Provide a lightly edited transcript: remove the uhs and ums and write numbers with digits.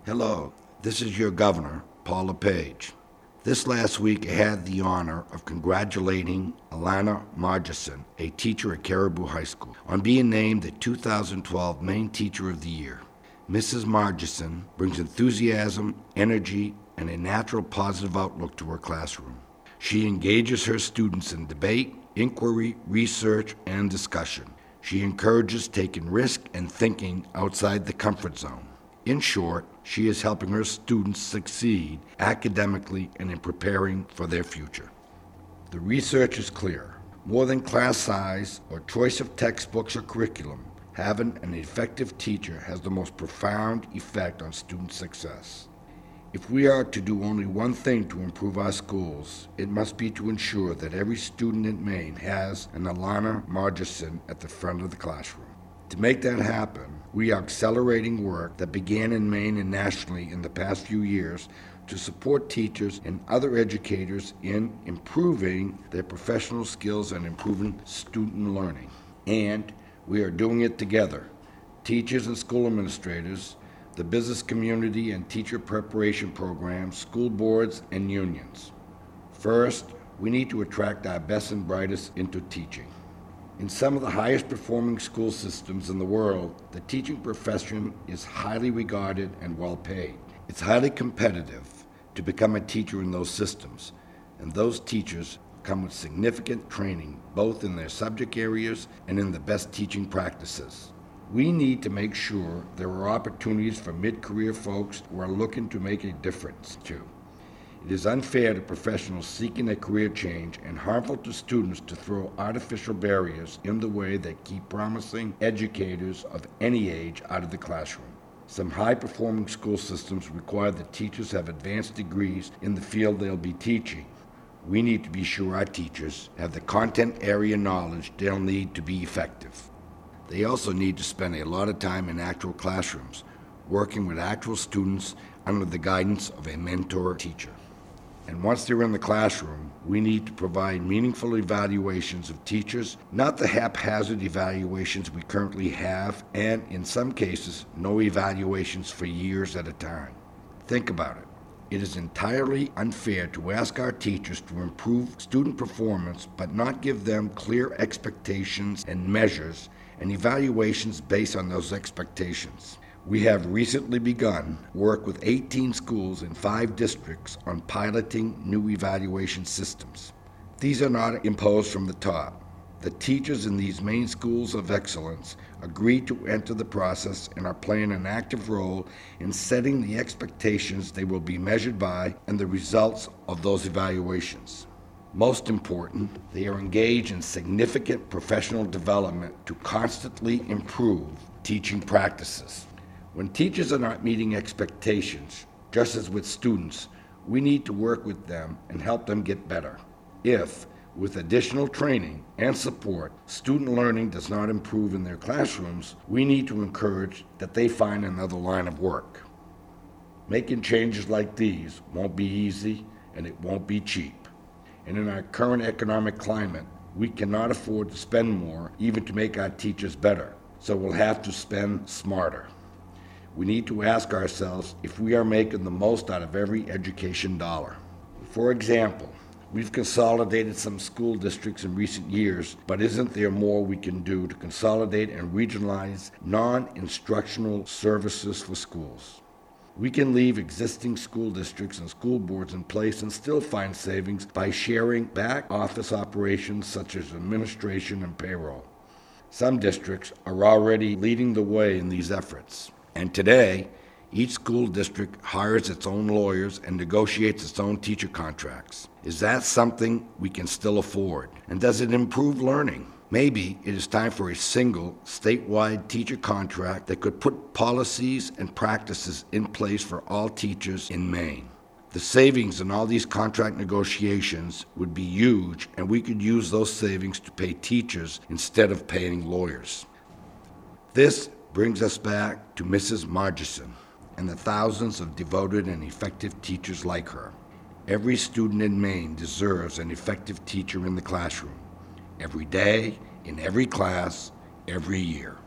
Hello, this is your governor, Paul LePage. This last week I had the honor of congratulating Alana Margison, a teacher at Caribou High School, on being named the 2012 Maine Teacher of the Year. Mrs. Margison brings enthusiasm, energy, and a natural positive outlook to her classroom. She engages her students in debate, inquiry, research, and discussion. She encourages taking risk and thinking outside the comfort zone. In short, she is helping her students succeed academically and in preparing for their future. The research is clear. More than class size or choice of textbooks or curriculum, having an effective teacher has the most profound effect on student success. If we are to do only one thing to improve our schools, it must be to ensure that every student in Maine has an Alana Margison at the front of the classroom. To make that happen, we are accelerating work that began in Maine and nationally in the past few years to support teachers and other educators in improving their professional skills and improving student learning. And we are doing it together. Teachers and school administrators, the business community and teacher preparation programs, school boards, and unions. First, we need to attract our best and brightest into teaching. In some of the highest performing school systems in the world, the teaching profession is highly regarded and well paid. It's highly competitive to become a teacher in those systems, and those teachers come with significant training both in their subject areas and in the best teaching practices. We need to make sure there are opportunities for mid-career folks who are looking to make a difference too. It is unfair to professionals seeking a career change and harmful to students to throw artificial barriers in the way that keep promising educators of any age out of the classroom. Some high-performing school systems require that teachers have advanced degrees in the field they'll be teaching. We need to be sure our teachers have the content area knowledge they'll need to be effective. They also need to spend a lot of time in actual classrooms, working with actual students under the guidance of a mentor teacher. And once they're in the classroom, we need to provide meaningful evaluations of teachers, not the haphazard evaluations we currently have, and in some cases, no evaluations for years at a time. Think about it. It is entirely unfair to ask our teachers to improve student performance, but not give them clear expectations and measures and evaluations based on those expectations. We have recently begun work with 18 schools in 5 districts on piloting new evaluation systems. These are not imposed from the top. The teachers in these main schools of excellence agreed to enter the process and are playing an active role in setting the expectations they will be measured by and the results of those evaluations. Most important, they are engaged in significant professional development to constantly improve teaching practices. When teachers are not meeting expectations, just as with students, we need to work with them and help them get better. If, with additional training and support, student learning does not improve in their classrooms, we need to encourage that they find another line of work. Making changes like these won't be easy and it won't be cheap. And in our current economic climate, we cannot afford to spend more even to make our teachers better, so we'll have to spend smarter. We need to ask ourselves if we are making the most out of every education dollar. For example, we've consolidated some school districts in recent years, but isn't there more we can do to consolidate and regionalize non-instructional services for schools? We can leave existing school districts and school boards in place and still find savings by sharing back office operations such as administration and payroll. Some districts are already leading the way in these efforts. And today, each school district hires its own lawyers and negotiates its own teacher contracts. Is that something we can still afford? And does it improve learning? Maybe it is time for a single statewide teacher contract that could put policies and practices in place for all teachers in Maine. The savings in all these contract negotiations would be huge, and we could use those savings to pay teachers instead of paying lawyers. This brings us back to Mrs. Margison and the thousands of devoted and effective teachers like her. Every student in Maine deserves an effective teacher in the classroom, every day, in every class, every year.